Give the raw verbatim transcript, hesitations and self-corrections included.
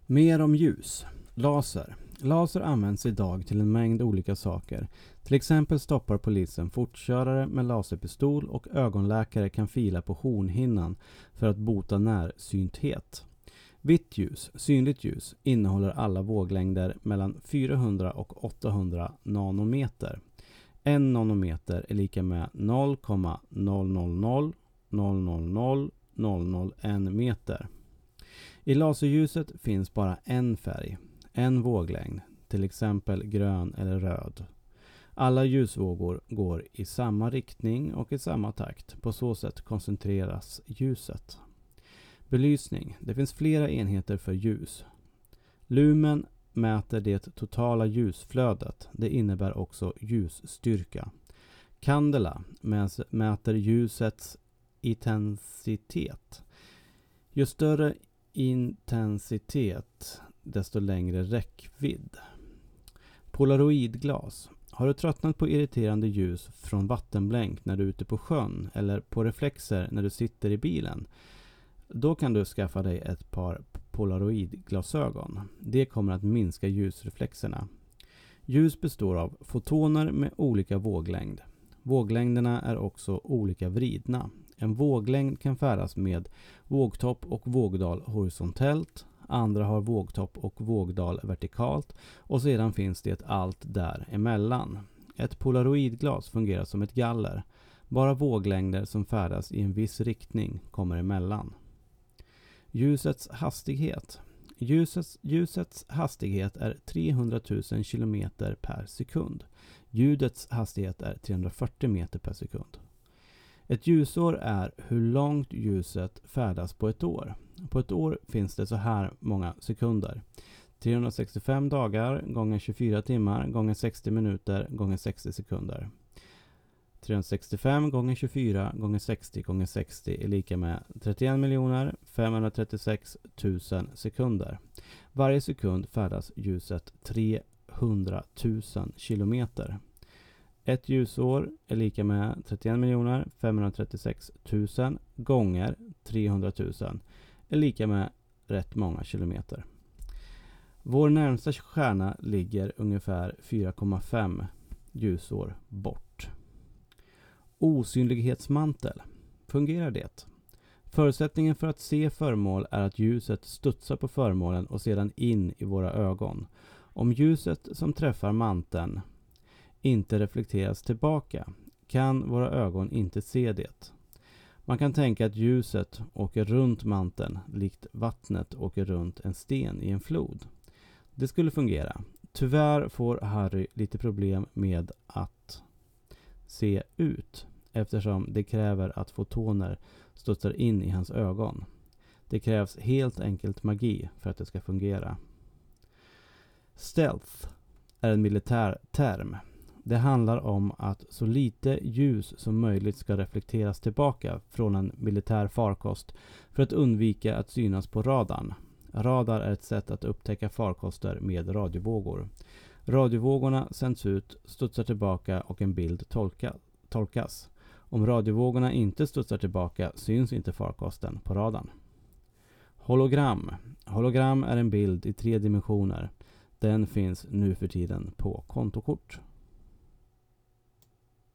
Mer om ljus. Laser. Laser används idag till en mängd olika saker. Till exempel stoppar polisen fortkörare med laserpistol och ögonläkare kan fila på hornhinnan för att bota närsynthet. Vitt ljus, synligt ljus, innehåller alla våglängder mellan fyrahundra och åttahundra nanometer. En nanometer är lika med noll komma noll noll noll noll noll noll noll noll en meter. I laserljuset finns bara en färg, en våglängd, till exempel grön eller röd. Alla ljusvågor går i samma riktning och i samma takt. På så sätt koncentreras ljuset. Belysning. Det finns flera enheter för ljus. Lumen mäter det totala ljusflödet. Det innebär också ljusstyrka. Candela mäter ljusets intensitet. Ju större intensitet, desto längre räckvidd. Polaroidglas. Har du tröttnat på irriterande ljus från vattenblänk när du är ute på sjön eller på reflexer när du sitter i bilen? Då kan du skaffa dig ett par polaroidglasögon. Det kommer att minska ljusreflexerna. Ljus består av fotoner med olika våglängd. Våglängderna är också olika vridna. En våglängd kan färdas med vågtopp och vågdal horisontellt. Andra har vågtopp och vågdal vertikalt. Och sedan finns det allt däremellan. Ett polaroidglas fungerar som ett galler. Bara våglängder som färdas i en viss riktning kommer emellan. Ljusets hastighet. Ljusets, ljusets hastighet är trehundratusen kilometer per sekund. Ljudets hastighet är trehundrafyrtio meter per sekund. Ett ljusår är hur långt ljuset färdas på ett år. På ett år finns det så här många sekunder. trehundrasextiofem dagar gånger tjugofyra timmar gånger sextio minuter gånger sextio sekunder. trehundrasextiofem gånger tjugofyra gånger sextio gånger sextio är lika med trettioen miljoner femhundratrettiosex tusen sekunder. Varje sekund färdas ljuset trehundratusen kilometer. Ett ljusår är lika med trettioen miljoner femhundratrettiosex tusen gånger trehundratusen är lika med rätt många kilometer. Vår närmsta stjärna ligger ungefär fyra komma fem ljusår bort. Osynlighetsmantel. Fungerar det? Förutsättningen för att se föremål är att ljuset studsar på föremålen och sedan in i våra ögon. Om ljuset som träffar manteln inte reflekteras tillbaka kan våra ögon inte se det. Man kan tänka att ljuset åker runt manteln likt vattnet åker runt en sten i en flod. Det skulle fungera. Tyvärr får Harry lite problem med att se ut eftersom det kräver att fotoner studsar in i hans ögon. Det krävs helt enkelt magi för att det ska fungera. Stealth är en militär term. Det handlar om att så lite ljus som möjligt ska reflekteras tillbaka från en militär farkost för att undvika att synas på radarn. Radar är ett sätt att upptäcka farkoster med radiovågor. Radiovågorna sänds ut, studsar tillbaka och en bild tolka, tolkas. Om radiovågorna inte studsar tillbaka syns inte farkosten på radarn. Hologram. Hologram är en bild i tre dimensioner. Den finns nu för tiden på kontokort.